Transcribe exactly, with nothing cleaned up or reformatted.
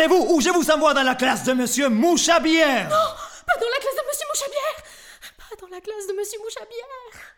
Barrez-vous ou je vous envoie dans la classe de Monsieur Mouchabière. Non, pas dans la classe de Monsieur Mouchabière. Pas dans la classe de Monsieur Mouchabière.